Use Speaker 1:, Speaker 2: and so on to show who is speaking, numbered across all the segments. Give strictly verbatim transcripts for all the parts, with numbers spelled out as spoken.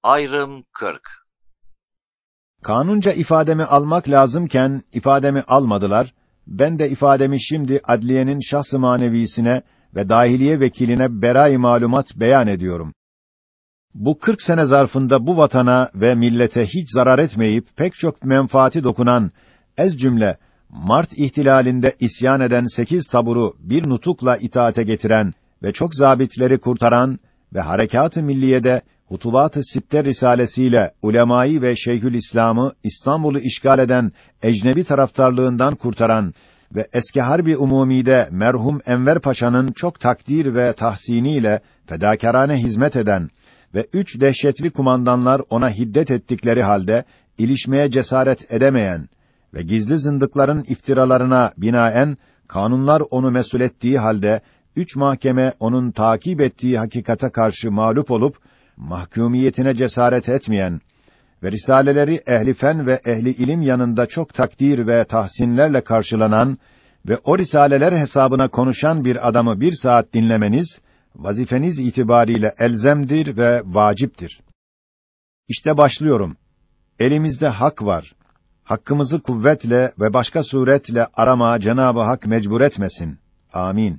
Speaker 1: Ayrım kırk.
Speaker 2: Kanunca ifademi almak lazımken ifademi almadılar. Ben de ifademi şimdi adliyenin şahs-ı manevisine ve dahiliye vekiline berai malumat beyan ediyorum. Bu kırk sene zarfında bu vatana ve millete hiç zarar etmeyip pek çok menfaati dokunan ez cümle Mart ihtilalinde isyan eden sekiz taburu bir nutukla itaate getiren ve çok zabitleri kurtaran ve harekat-ı milliyede Hutubat-ı Sitte risalesiyle ulemayı ve Şeyhülislam'ı İstanbul'u işgal eden ecnebi taraftarlığından kurtaran ve eski harbi umumide merhum Enver Paşa'nın çok takdir ve tahsiniyle fedakârane hizmet eden ve üç dehşetli kumandanlar ona hiddet ettikleri halde ilişmeye cesaret edemeyen ve gizli zındıkların iftiralarına binaen kanunlar onu mesul ettiği halde üç mahkeme onun takip ettiği hakikate karşı mağlup olup mahkumiyetine cesaret etmeyen ve risaleleri ehli fen ve ehli ilim yanında çok takdir ve tahsinlerle karşılanan ve o risaleler hesabına konuşan bir adamı bir saat dinlemeniz vazifeniz itibariyle elzemdir ve vaciptir. İşte başlıyorum. Elimizde hak var. Hakkımızı kuvvetle ve başka suretle arama Cenab-ı Hak mecbur etmesin. Amin.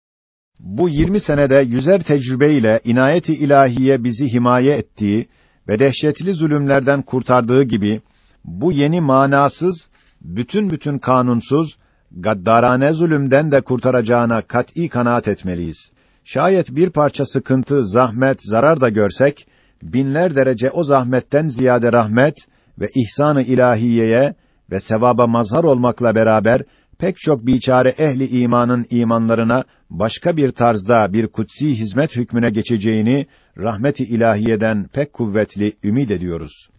Speaker 2: Bu yirmi senede yüzer tecrübeyle inayet-i ilahiye bizi himaye ettiği ve dehşetli zulümlerden kurtardığı gibi bu yeni manasız, bütün bütün kanunsuz, gaddarane zulümden de kurtaracağına kat'î kanaat etmeliyiz. Şayet bir parça sıkıntı, zahmet, zarar da görsek, binler derece o zahmetten ziyade rahmet ve ihsan-ı ilahiyeye ve sevaba mazhar olmakla beraber pek çok biçare ehli imanın imanlarına başka bir tarzda bir kutsi hizmet hükmüne geçeceğini rahmet-i ilahiyeden pek kuvvetli ümid ediyoruz.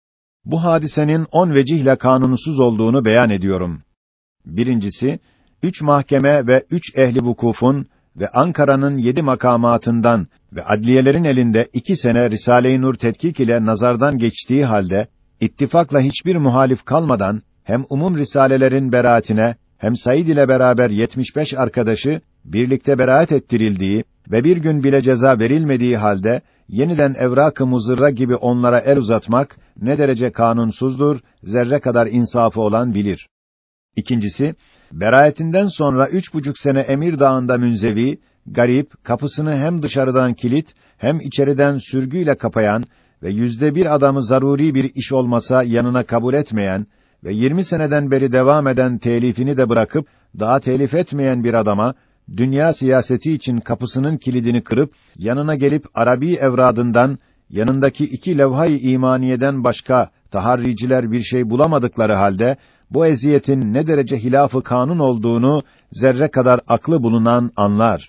Speaker 2: Bu hadisenin on vecihle kanunsuz olduğunu beyan ediyorum. Birincisi, üç mahkeme ve üç ehli vukufun ve Ankara'nın yedi makamatından ve adliyelerin elinde iki sene Risale-i Nur tetkik ile nazardan geçtiği halde, ittifakla hiçbir muhalif kalmadan, hem umum risalelerin beraatine, hem Said ile beraber yetmiş beş arkadaşı, birlikte beraat ettirildiği ve bir gün bile ceza verilmediği halde, yeniden evrak-ı muzırra gibi onlara el uzatmak, ne derece kanunsuzdur, zerre kadar insafı olan bilir. İkincisi, beraatinden sonra üç buçuk sene Emir Dağı'nda münzevi, garip, kapısını hem dışarıdan kilit, hem içeriden sürgüyle kapayan ve yüzde bir adamı zaruri bir iş olmasa yanına kabul etmeyen ve yirmi seneden beri devam eden telifini de bırakıp, daha telif etmeyen bir adama, dünya siyaseti için kapısının kilidini kırıp, yanına gelip Arabi evradından, yanındaki iki levha-i imaniyeden başka taharriciler bir şey bulamadıkları halde, bu eziyetin ne derece hilaf-ı kanun olduğunu zerre kadar aklı bulunan anlar.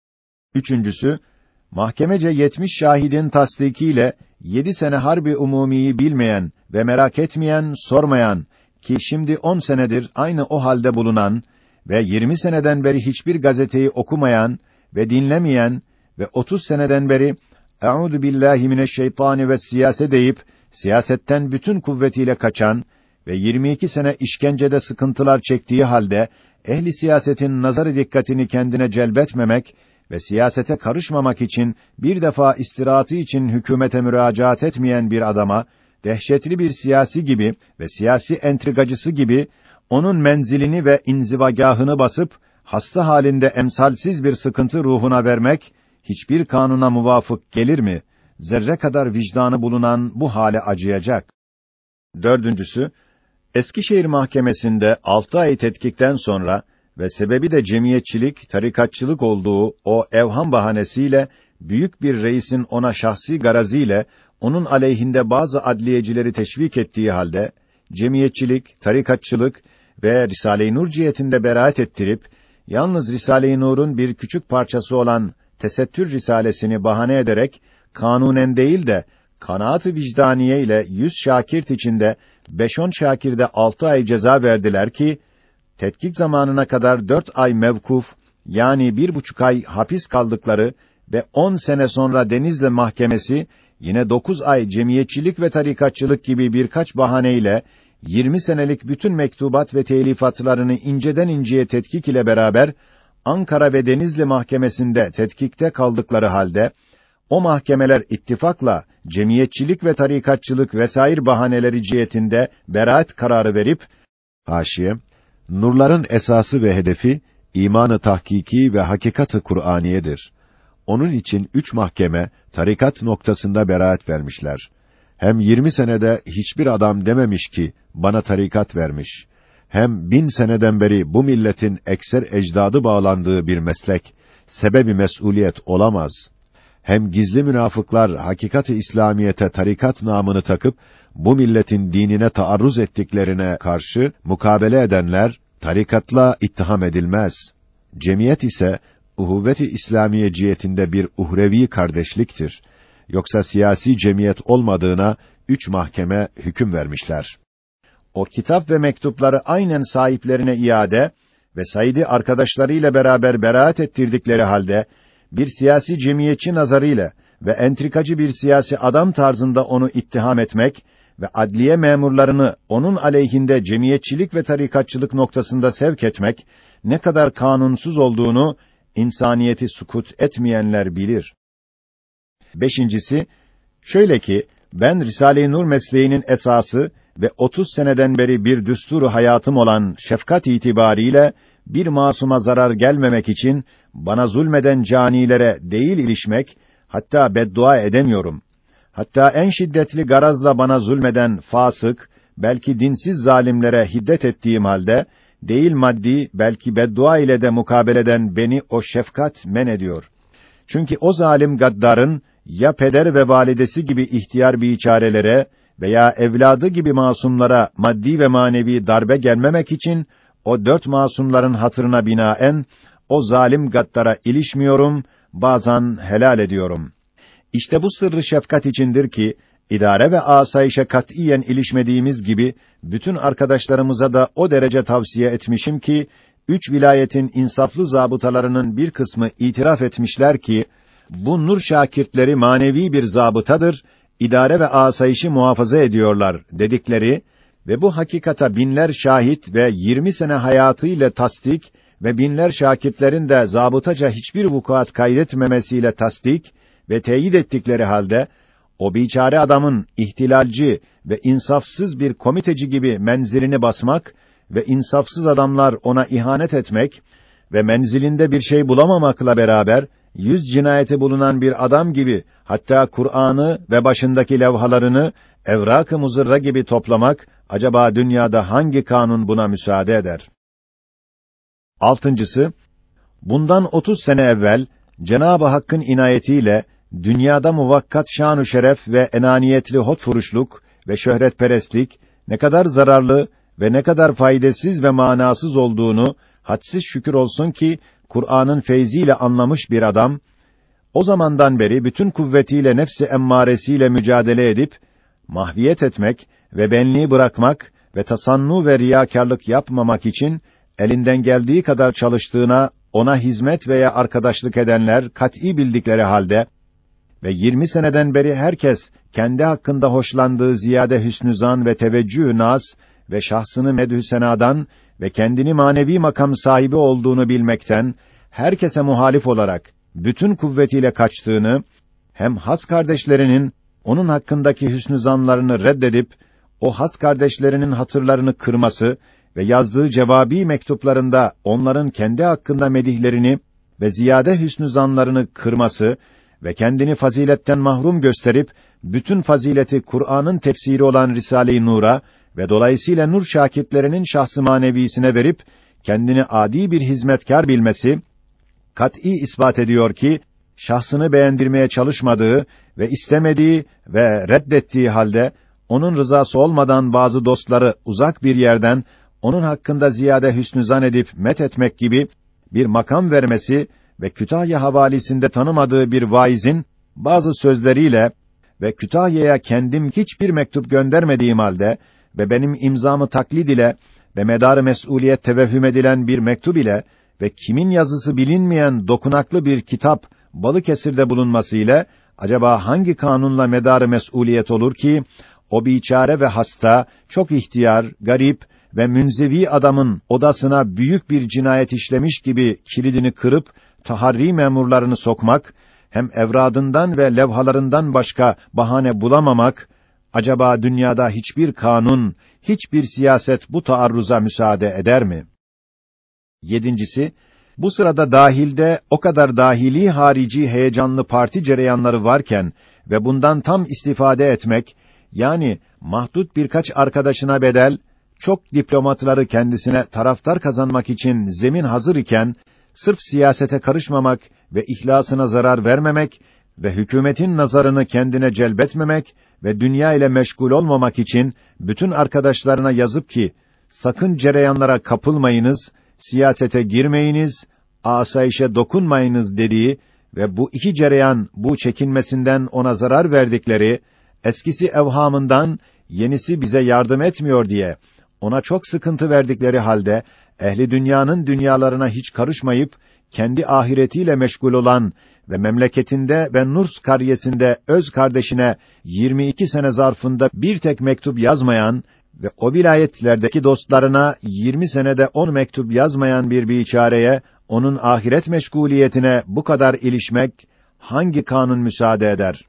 Speaker 2: Üçüncüsü, mahkemece yetmiş şahidin tasdikiyle yedi sene harbi umumiyi bilmeyen ve merak etmeyen, sormayan ki şimdi on senedir aynı o halde bulunan ve yirmi seneden beri hiçbir gazeteyi okumayan ve dinlemeyen ve otuz seneden beri "Eûzu billahi mineşşeytâni ve siyase" deyip siyasetten bütün kuvvetiyle kaçan ve yirmi iki sene işkencede sıkıntılar çektiği halde ehli siyasetin nazarı dikkatini kendine celbetmemek ve siyasete karışmamak için bir defa istirahatı için hükümete müracaat etmeyen bir adama dehşetli bir siyasi gibi ve siyasi entrigacısı gibi onun menzilini ve inzivagahını basıp hasta halinde emsalsiz bir sıkıntı ruhuna vermek hiçbir kanuna muvafık gelir mi? Zerre kadar vicdanı bulunan bu hale acıyacak. Dördüncüsü, Eskişehir Mahkemesi'nde altı ay tetkikten sonra ve sebebi de cemiyetçilik, tarikatçılık olduğu o evham bahanesiyle büyük bir reisin ona şahsi garaziyle onun aleyhinde bazı adliyecileri teşvik ettiği halde cemiyetçilik, tarikatçılık ve Risale-i Nur cihetinde beraat ettirip yalnız Risale-i Nur'un bir küçük parçası olan Tesettür risalesini bahane ederek kanunen değil de kanaat-ı vicdaniye ile yüz şakirt içinde beş on şakirde altı ay ceza verdiler ki tetkik zamanına kadar dört ay mevkuf yani bir buçuk ay hapis kaldıkları ve on sene sonra Denizli Mahkemesi yine dokuz ay cemiyetçilik ve tarikatçılık gibi birkaç bahaneyle yirmi senelik bütün mektubat ve telifatlarını inceden inceye tetkik ile beraber Ankara ve Denizli Mahkemesi'nde tetkikte kaldıkları halde o mahkemeler ittifakla cemiyetçilik ve tarikatçılık vesaire bahaneleri cihetinde beraat kararı verip, haşiye, nurların esası ve hedefi imanı tahkiki ve hakikatı Kur'aniyedir. Onun için üç mahkeme tarikat noktasında beraat vermişler. Hem yirmi senede hiçbir adam dememiş ki bana tarikat vermiş. Hem bin seneden beri bu milletin ekser ecdadı bağlandığı bir meslek, sebebi mesuliyet olamaz. Hem gizli münafıklar hakikat-ı İslamiyete tarikat namını takıp bu milletin dinine taarruz ettiklerine karşı mukabele edenler tarikatla ittiham edilmez. Cemiyet ise uhuvvet-i İslamiye cihetinde bir uhrevi kardeşliktir. Yoksa siyasi cemiyet olmadığına üç mahkeme hüküm vermişler. O kitap ve mektupları aynen sahiplerine iade ve Said'i arkadaşlarıyla beraber beraat ettirdikleri halde bir siyasi cemiyetçi nazarıyla ve entrikacı bir siyasi adam tarzında onu ittiham etmek ve adliye memurlarını onun aleyhinde cemiyetçilik ve tarikatçılık noktasında sevk etmek ne kadar kanunsuz olduğunu insaniyeti sukut etmeyenler bilir. Beşincisi, şöyle ki, ben Risale-i Nur mesleğinin esası ve otuz seneden beri bir düsturu hayatım olan şefkat itibariyle bir masuma zarar gelmemek için bana zulmeden canilere değil ilişmek, hatta beddua edemiyorum. Hatta en şiddetli garazla bana zulmeden fasık, belki dinsiz zalimlere hiddet ettiğim halde, değil maddi, belki beddua ile de mukabeleden beni o şefkat men ediyor. Çünkü o zalim gaddarın, ya peder ve validesi gibi ihtiyar biçarelere veya evladı gibi masumlara maddi ve manevi darbe gelmemek için, o dört masumların hatırına binaen, o zalim gaddara ilişmiyorum, bazen helal ediyorum. İşte bu sırrı şefkat içindir ki, idare ve asayişe katiyen ilişmediğimiz gibi, bütün arkadaşlarımıza da o derece tavsiye etmişim ki, üç vilayetin insaflı zabıtalarının bir kısmı itiraf etmişler ki, bu nur şakirtleri manevi bir zabıtadır, idare ve asayişi muhafaza ediyorlar dedikleri ve bu hakikata binler şahit ve yirmi sene hayatıyla tasdik ve binler şakirtlerin de zabıtaca hiçbir vukuat kaydetmemesiyle tasdik ve teyit ettikleri halde, o biçare adamın ihtilalci ve insafsız bir komiteci gibi menzilini basmak ve insafsız adamlar ona ihanet etmek ve menzilinde bir şey bulamamakla beraber, yüz cinayeti bulunan bir adam gibi, hatta Kur'an'ı ve başındaki levhalarını evrak-ı muzırra gibi toplamak, acaba dünyada hangi kanun buna müsaade eder? Altıncısı, bundan otuz sene evvel, Cenab-ı Hakk'ın inayetiyle, dünyada muvakkat şan-ı şeref ve enaniyetli hotfuruşluk ve şöhretperestlik, ne kadar zararlı ve ne kadar faydasız ve manasız olduğunu, hadsiz şükür olsun ki, Kur'an'ın feyziyle anlamış bir adam, o zamandan beri bütün kuvvetiyle nefs-i emmaresiyle mücadele edip, mahviyet etmek ve benliği bırakmak ve tasannu ve riyakârlık yapmamak için, elinden geldiği kadar çalıştığına, ona hizmet veya arkadaşlık edenler kat'î bildikleri halde ve yirmi seneden beri herkes kendi hakkında hoşlandığı ziyade hüsnü zan ve teveccüh-ü naz ve şahsını medhü senadan ve kendini manevi makam sahibi olduğunu bilmekten herkese muhalif olarak bütün kuvvetiyle kaçtığını, hem has kardeşlerinin onun hakkındaki hüsnü zanlarını reddedip o has kardeşlerinin hatırlarını kırması ve yazdığı cevabi mektuplarında onların kendi hakkında medihlerini ve ziyade hüsnü zanlarını kırması ve kendini faziletten mahrum gösterip bütün fazileti Kur'an'ın tefsiri olan Risale-i Nur'a ve dolayısıyla nur şakirtlerinin şahs-ı manevisine verip kendini adi bir hizmetkar bilmesi kat'î ispat ediyor ki şahsını beğendirmeye çalışmadığı ve istemediği ve reddettiği halde onun rızası olmadan bazı dostları uzak bir yerden onun hakkında ziyade hüsnü zan edip met etmek gibi bir makam vermesi ve Kütahya havalisinde tanımadığı bir vaizin bazı sözleriyle ve Kütahya'ya kendim hiçbir mektup göndermediğim halde ve benim imzamı taklid ile ve medar-ı mes'uliyet tevehhüm edilen bir mektup ile ve kimin yazısı bilinmeyen dokunaklı bir kitap Balıkesir'de bulunması ile acaba hangi kanunla medar-ı mes'uliyet olur ki o biçare ve hasta, çok ihtiyar, garip ve münzevi adamın odasına büyük bir cinayet işlemiş gibi kilidini kırıp taharri memurlarını sokmak hem evradından ve levhalarından başka bahane bulamamak, acaba dünyada hiçbir kanun, hiçbir siyaset bu taarruza müsaade eder mi? Yedincisi, bu sırada dahilde o kadar dahili harici heyecanlı parti cereyanları varken ve bundan tam istifade etmek, yani mahdut birkaç arkadaşına bedel, çok diplomatları kendisine taraftar kazanmak için zemin hazır iken, sırf siyasete karışmamak ve ihlasına zarar vermemek ve hükümetin nazarını kendine celbetmemek ve dünya ile meşgul olmamak için bütün arkadaşlarına yazıp ki, sakın cereyanlara kapılmayınız, siyasete girmeyiniz, asayişe dokunmayınız dediği ve bu iki cereyan bu çekinmesinden ona zarar verdikleri, eskisi evhamından yenisi bize yardım etmiyor diye ona çok sıkıntı verdikleri halde ehli dünyanın dünyalarına hiç karışmayıp kendi ahiretiyle meşgul olan ve memleketinde ve Nurs karyesinde öz kardeşine yirmi iki sene zarfında bir tek mektup yazmayan ve o vilayetlerdeki dostlarına yirmi senede on mektup yazmayan bir biçareye onun ahiret meşguliyetine bu kadar ilişmek hangi kanun müsaade eder?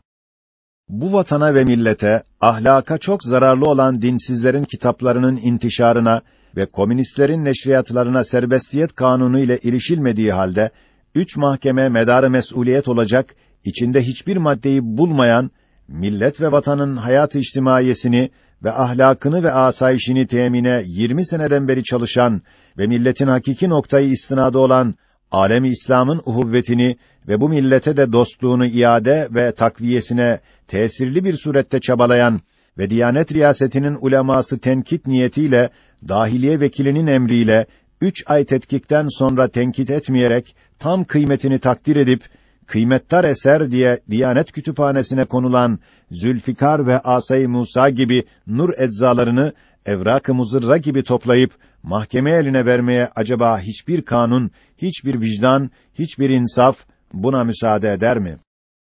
Speaker 2: Bu vatana ve millete, ahlaka çok zararlı olan dinsizlerin kitaplarının intişarına ve komünistlerin neşriyatlarına serbestiyet kanunu ile ilişilmediği halde, üç mahkeme medarı mesuliyet olacak, içinde hiçbir maddeyi bulmayan, millet ve vatanın hayat-ı içtimaiyesini ve ahlakını ve asayişini temine yirmi seneden beri çalışan ve milletin hakiki noktayı istinadı olan alem-i İslam'ın uhuvvetini ve bu millete de dostluğunu iade ve takviyesine tesirli bir surette çabalayan ve Diyanet Riyasetinin uleması tenkit niyetiyle dahiliye vekilinin emriyle üç ay tetkikten sonra tenkit etmeyerek tam kıymetini takdir edip kıymetdar eser diye Diyanet Kütüphanesi'ne konulan Zülfikar ve Asay-ı Musa gibi nur eczalarını evrak-ı muzırra gibi toplayıp mahkeme eline vermeye acaba hiçbir kanun, hiçbir vicdan, hiçbir insaf buna müsaade eder mi?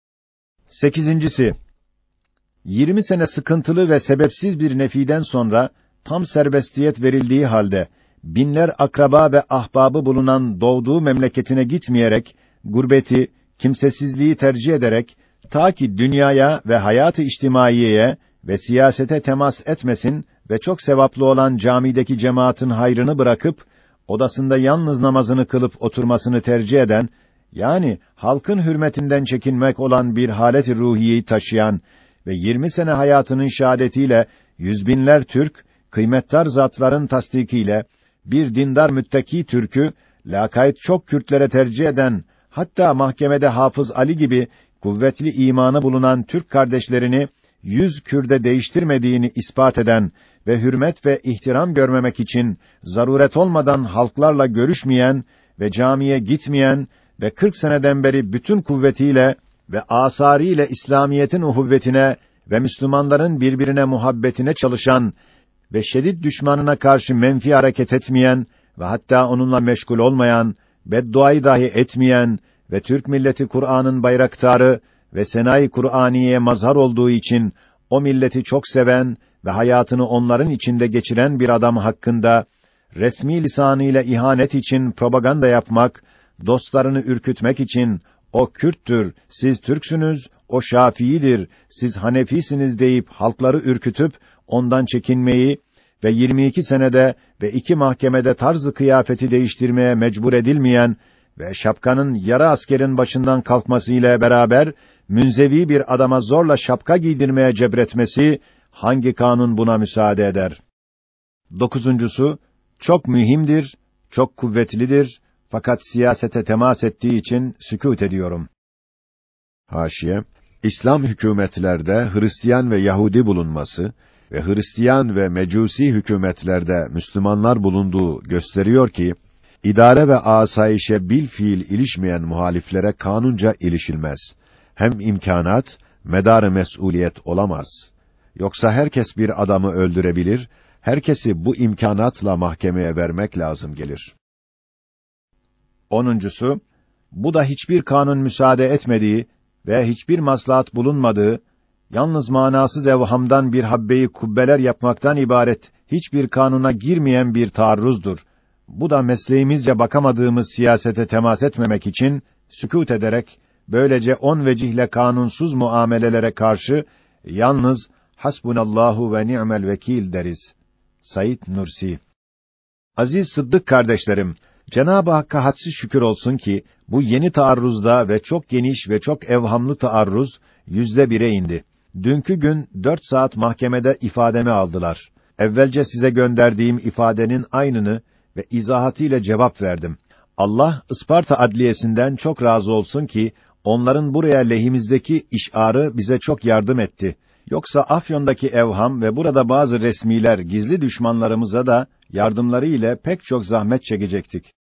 Speaker 2: Sekizincisi, yirmi sene sıkıntılı ve sebepsiz bir nefiden sonra tam serbestiyet verildiği halde binler akraba ve ahbabı bulunan doğduğu memleketine gitmeyerek gurbeti, kimsesizliği tercih ederek ta ki dünyaya ve hayat-ı içtimaiyeye ve siyasete temas etmesin ve çok sevaplı olan camideki cemaatin hayrını bırakıp odasında yalnız namazını kılıp oturmasını tercih eden, yani halkın hürmetinden çekinmek olan bir halet-i ruhiyeyi taşıyan ve yirmi sene hayatının şahadetiyle yüzbinler Türk, kıymetdar zatların tasdikiyle bir dindar müttaki Türk'ü lakayt çok Kürtlere tercih eden, hatta mahkemede Hafız Ali gibi kuvvetli imanı bulunan Türk kardeşlerini yüz Kürde değiştirmediğini ispat eden ve hürmet ve ihtiram görmemek için zaruret olmadan halklarla görüşmeyen ve camiye gitmeyen ve kırk seneden beri bütün kuvvetiyle ve asarıyla İslamiyetin uhuvvetine ve Müslümanların birbirine muhabbetine çalışan ve şedid düşmanına karşı menfi hareket etmeyen ve hatta onunla meşgul olmayan, bedduayı dahi etmeyen ve Türk milleti Kur'an'ın bayraktarı ve senayi Kur'aniye mazhar olduğu için o milleti çok seven ve hayatını onların içinde geçiren bir adam hakkında resmi lisanıyla ihanet için propaganda yapmak, dostlarını ürkütmek için o Kürttür, siz Türksünüz, o Şafii'dir, siz Hanefisiniz deyip halkları ürkütüp ondan çekinmeyi ve yirmi iki senede ve iki mahkemede tarzı kıyafeti değiştirmeye mecbur edilmeyen ve şapkanın yarı askerin başından kalkmasıyla beraber münzevi bir adama zorla şapka giydirmeye cebretmesi hangi kanun buna müsaade eder? Dokuzuncusu, çok mühimdir, çok kuvvetlidir, fakat siyasete temas ettiği için sükût ediyorum. Haşiye, İslam hükümetlerde Hristiyan ve Yahudi bulunması ve Hristiyan ve Mecusi hükümetlerde Müslümanlar bulunduğu gösteriyor ki, idare ve asayişe bilfiil ilişmeyen muhaliflere kanunca ilişilmez. Hem imkanat, medar-ı mesuliyet olamaz. Yoksa herkes bir adamı öldürebilir, herkesi bu imkanatla mahkemeye vermek lazım gelir. Onuncusu, bu da hiçbir kanun müsaade etmediği ve hiçbir maslahat bulunmadığı, yalnız manasız evhamdan bir habbeyi kubbeler yapmaktan ibaret hiçbir kanuna girmeyen bir taarruzdur. Bu da mesleğimizce bakamadığımız siyasete temas etmemek için sükût ederek Böylece on vecihle kanunsuz muamelelere karşı yalnız hasbunallahu ve ni'mel vekil deriz. Said Nursi. Aziz Sıddık kardeşlerim, Cenab-ı Hakk'a hadsiz şükür olsun ki bu yeni taarruzda ve çok geniş ve çok evhamlı taarruz yüzde bire indi. Dünkü gün dört saat mahkemede ifademi aldılar. Evvelce size gönderdiğim ifadenin aynını ve izahatıyla cevap verdim. Allah Isparta Adliyesi'nden çok razı olsun ki onların buraya lehimizdeki işarı bize çok yardım etti. Yoksa Afyon'daki evham ve burada bazı resmiler gizli düşmanlarımıza da yardımları ile pek çok zahmet çekecektik.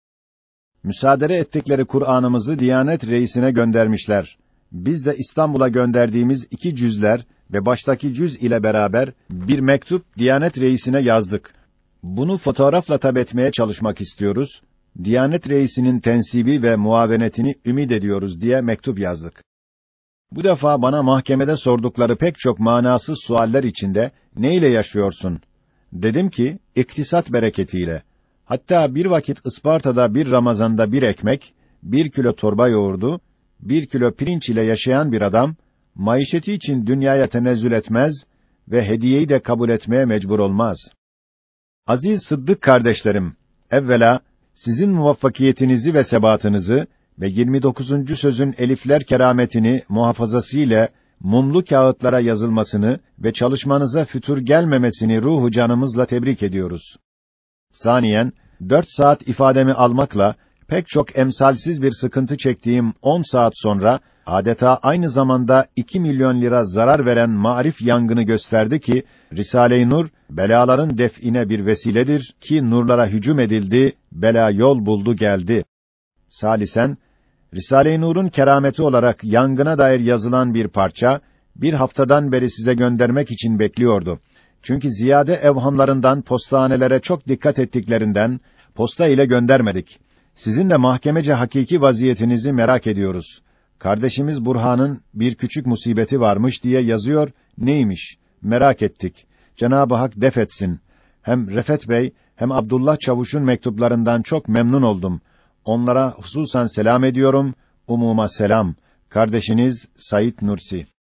Speaker 2: Müsaade ettikleri Kur'an'ımızı Diyanet Reisine göndermişler. Biz de İstanbul'a gönderdiğimiz iki cüzler ve baştaki cüz ile beraber bir mektup Diyanet Reisine yazdık. Bunu fotoğrafla tab etmeye çalışmak istiyoruz. Diyanet Reisinin tensibi ve muavenetini ümid ediyoruz diye mektup yazdık. Bu defa bana mahkemede sordukları pek çok manasız sualler içinde ne ile yaşıyorsun? Dedim ki iktisat bereketiyle. Hatta bir vakit Isparta'da bir Ramazan'da bir ekmek, bir kilo torba yoğurdu, bir kilo pirinç ile yaşayan bir adam, maişeti için dünyaya tenezzül etmez ve hediyeyi de kabul etmeye mecbur olmaz. Aziz Sıddık kardeşlerim, evvela sizin muvaffakiyetinizi ve sebatınızı ve yirmi dokuzuncu sözün elifler kerametini muhafazasıyla mumlu kağıtlara yazılmasını ve çalışmanıza fütur gelmemesini ruhu canımızla tebrik ediyoruz. Saniyen, dört saat ifademi almakla pek çok emsalsiz bir sıkıntı çektiğim on saat sonra adeta aynı zamanda iki milyon lira zarar veren marif yangını gösterdi ki Risale-i Nur belaların def'ine bir vesiledir ki nurlara hücum edildi, bela yol buldu geldi. Salisen, Risale-i Nur'un kerameti olarak yangına dair yazılan bir parça bir haftadan beri size göndermek için bekliyordu. Çünkü ziyade evhamlarından postahanelere çok dikkat ettiklerinden posta ile göndermedik. Sizin de mahkemece hakiki vaziyetinizi merak ediyoruz. Kardeşimiz Burhan'ın bir küçük musibeti varmış diye yazıyor. Neymiş? Merak ettik. Cenab-ı Hak def etsin. Hem Refet Bey hem Abdullah Çavuş'un mektuplarından çok memnun oldum. Onlara hususan selam ediyorum. Umuma selam. Kardeşiniz Said Nursi.